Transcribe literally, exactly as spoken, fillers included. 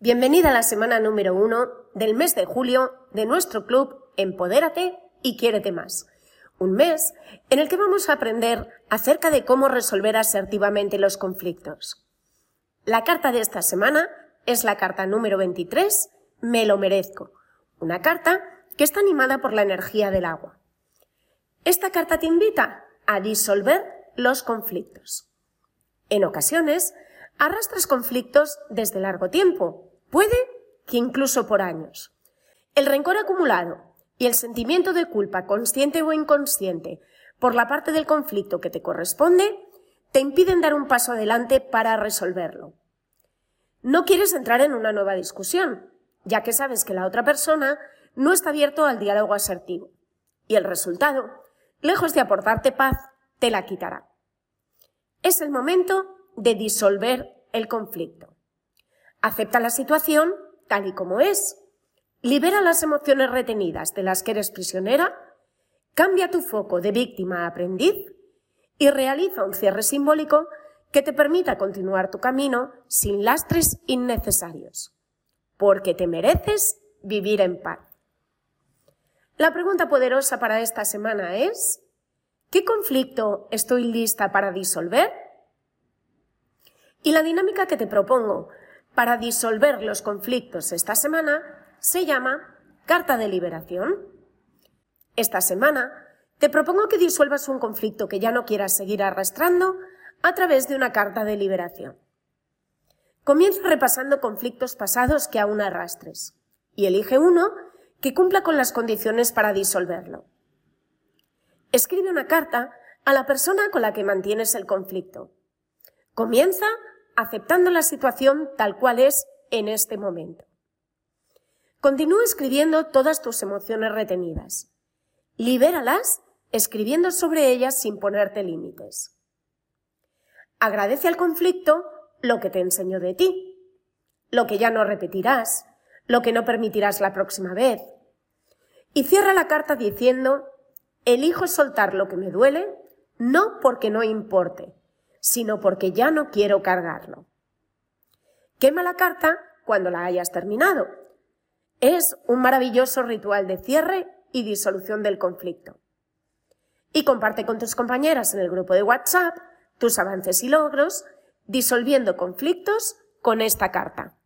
Bienvenida a la semana número uno del mes de julio de nuestro club Empodérate y Quiérete Más. Un mes en el que vamos a aprender acerca de cómo resolver asertivamente los conflictos. La carta de esta semana es la carta número veintitrés, Me lo merezco, una carta que está animada por la energía del agua. Esta carta te invita a disolver los conflictos. En ocasiones, arrastras conflictos desde largo tiempo, puede que incluso por años. El rencor acumulado y el sentimiento de culpa, consciente o inconsciente, por la parte del conflicto que te corresponde, te impiden dar un paso adelante para resolverlo. No quieres entrar en una nueva discusión, ya que sabes que la otra persona no está abierto al diálogo asertivo, y el resultado, lejos de aportarte paz, te la quitará. Es el momento de disolver el conflicto. Acepta la situación tal y como es. Libera las emociones retenidas de las que eres prisionera, cambia tu foco de víctima a aprendiz y realiza un cierre simbólico que te permita continuar tu camino sin lastres innecesarios, porque te mereces vivir en paz. La pregunta poderosa para esta semana es: ¿qué conflicto estoy lista para disolver? Y la dinámica que te propongo para disolver los conflictos esta semana se llama Carta de Liberación. Esta semana te propongo que disuelvas un conflicto que ya no quieras seguir arrastrando a través de una carta de liberación. Comienza repasando conflictos pasados que aún arrastres y elige uno que cumpla con las condiciones para disolverlo. Escribe una carta a la persona con la que mantienes el conflicto. Comienza aceptando la situación tal cual es en este momento. Continúa escribiendo todas tus emociones retenidas. Libéralas escribiendo sobre ellas sin ponerte límites. Agradece al conflicto lo que te enseñó de ti, lo que ya no repetirás, lo que no permitirás la próxima vez. Y cierra la carta diciendo: elijo soltar lo que me duele, no porque no importe, sino porque ya no quiero cargarlo. Quema la carta cuando la hayas terminado. Es un maravilloso ritual de cierre y disolución del conflicto. Y comparte con tus compañeras en el grupo de WhatsApp tus avances y logros disolviendo conflictos con esta carta.